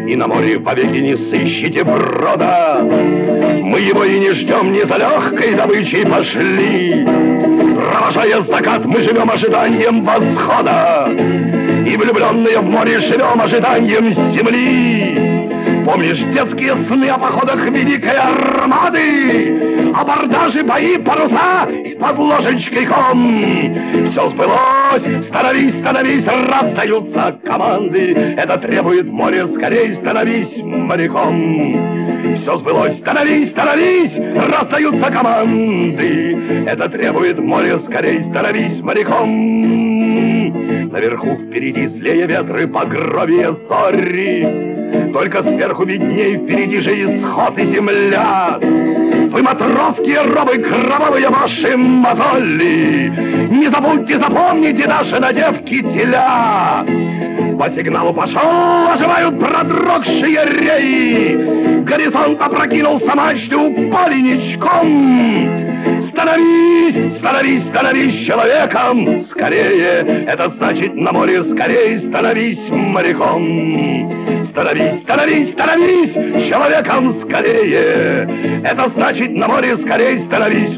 и на море вовеки не сыщите брода. Мы его и не ждем, не за легкой добычей пошли. Провожая закат, мы живем ожиданием восхода, и влюбленные в море живем ожиданием земли. Помнишь детские сны о походах Великой Армады, абордажи, бои, паруса и под ложечкой ком? Все сбылось, становись, становись, раздаются команды. Это требует море, скорей становись моряком. Все сбылось, становись, становись, раздаются команды. Это требует море, скорей становись моряком. Наверху впереди злее ветры, багровее зори. Только сверху видней, впереди же исход и земля. Вы, матросские робы, кровавые ваши мозоли, не забудьте, запомните наши надевки теля. По сигналу пошел, оживают продрогшие реи. Горизонт опрокинулся, мачты упали ничком. Становись, становись, становись человеком скорее. Это значит на море скорее становись моряком. Становись, становись, становись человеком скорее. Это значит на море скорее становись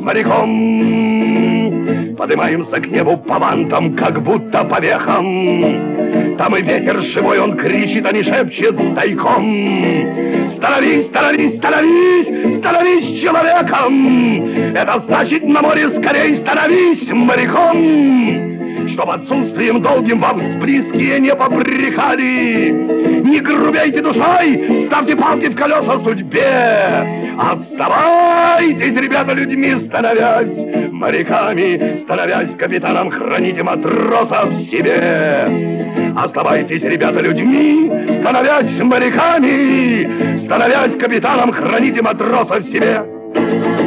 моряком. Поднимаемся к небу по вантам, как будто по вехам. Там и ветер живой, он кричит, а не шепчет тайком. Становись, становись, становись, становись человеком. Это значит на море скорее становись моряком. Чтоб отсутствием долгим вам с близкие не попрекали. Не грубейте душой, ставьте палки в колеса судьбе. Оставайтесь, ребята, людьми, становясь моряками, становясь капитаном, храните матросов в себе. Оставайтесь, ребята, людьми, становясь моряками, становясь капитаном, храните матросов в себе.